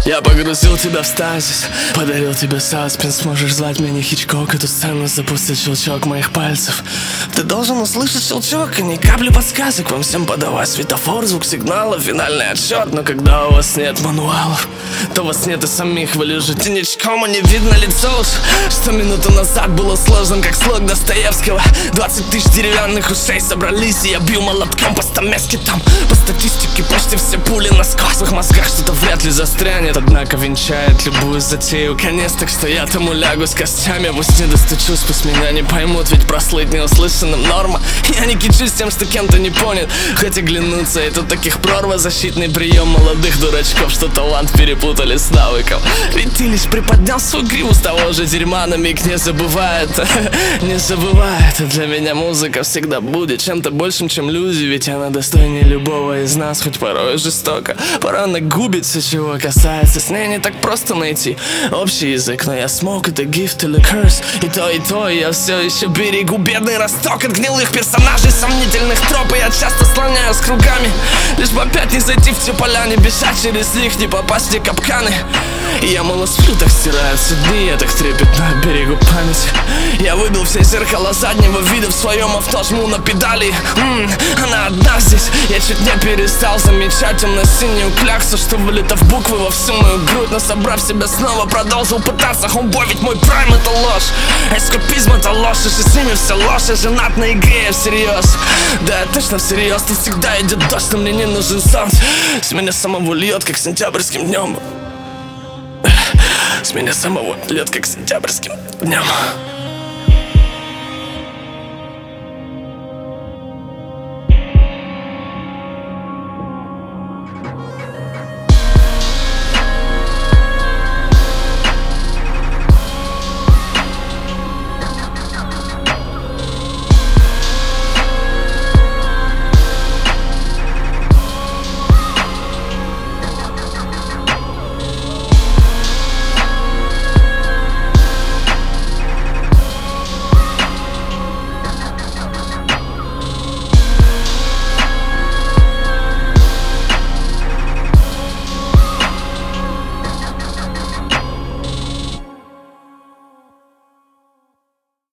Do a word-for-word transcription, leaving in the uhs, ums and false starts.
Я погрузил тебя в стазис, подарил тебе саспенс. Сможешь звать меня Хичкок, эту сцену запустит щелчок моих пальцев. Ты должен услышать щелчок и ни капли подсказок. Вам всем подавай светофор, звук сигнала, финальный отсчет. Но когда у вас нет мануалов, то вас нет и самих. Вы лежите ничком, и не видно лицо уж. Что минуту назад было сложным, как слог Достоевского. Двадцать тысяч деревянных ушей собрались, и я бью молотком по стамеске. Там по статистике почти все пули насквозь. В их мозгах что-то вряд ли застрянет, однако венчает любую затею конец. Так что я тому лягу с костями, пусть не достучусь, пусть меня не поймут. Ведь прослыть неуслышанным норма. Я не кичусь тем, что кем-то не понят, хоть оглянуться, и тут таких прорва. Защитный прием молодых дурачков, что талант перепутали с навыком. Ведь ты лишь приподнял свою гриву с того же дерьма на миг. Не забывает, не забывает. Для меня музыка всегда будет чем-то большим, чем люди. Ведь она достойнее любого из нас, хоть порой жестоко. Пора нагубить все, чего касается. С ней не так просто найти общий язык, но я смог, это gift или curse. И то, и то, и я все еще берегу бедный росток от гнилых персонажей, сомнительных троп. И я часто слоняюсь кругами, лишь бы опять не зайти в те поля, не бежать через них, не попасть в те капканы. И я мало сплю, так стираются дни, я так трепетно берегу память. Я выбил все зеркала заднего вида в своем авто, жму на педали. М-м, она одна здесь, я чуть не перестал замечать темно-синюю кляксу, что вылета в буквы во всю мою грудь. Но собрав себя снова, продолжил пытаться. Homeboy, ведь мой прайм это ложь, эскапизм это ложь, и с ними все ложь. Я женат на игре, я всерьез. Да, я точно всерьез, тут всегда идет дождь, но мне не нужен солнце. С меня самого льет, как сентябрьским днем. С меня самого льет, как сентябрьским днем.